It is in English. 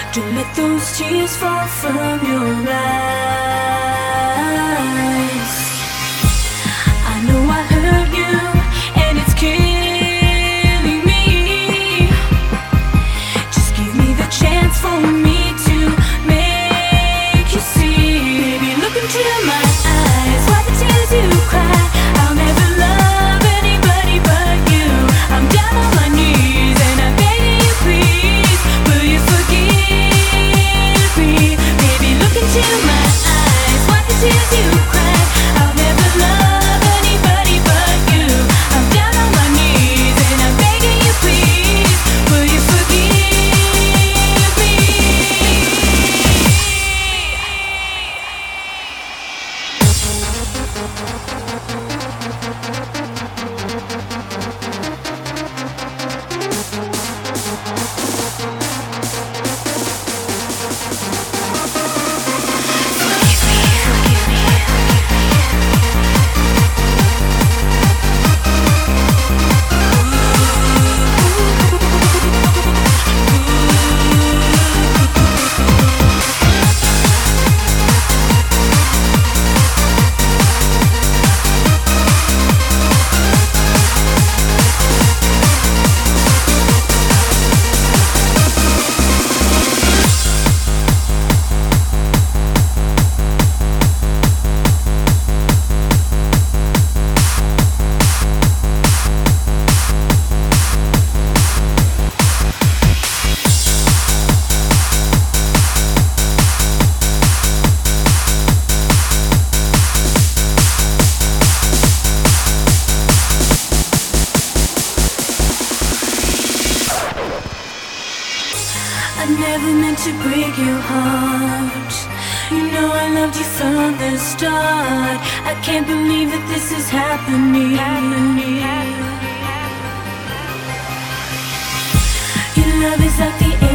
Don't let those tears fall from your eyes. I know I hurt you, and it's killing me. Just give me the chance for me to make you see. Baby, look into my eyes, wipe the tears you cry. I'll never love anybody but you. I'm down on my knees and I'm begging you, please, will you forgive me? Baby, look into my eyes, wipe the tears you cry. I'll never love anybody but you. I'm down on my knees and I'm begging you, please, will you forgive me? I never meant to break your heart. You know I loved you from the start. I can't believe that this is happening. Your love is like the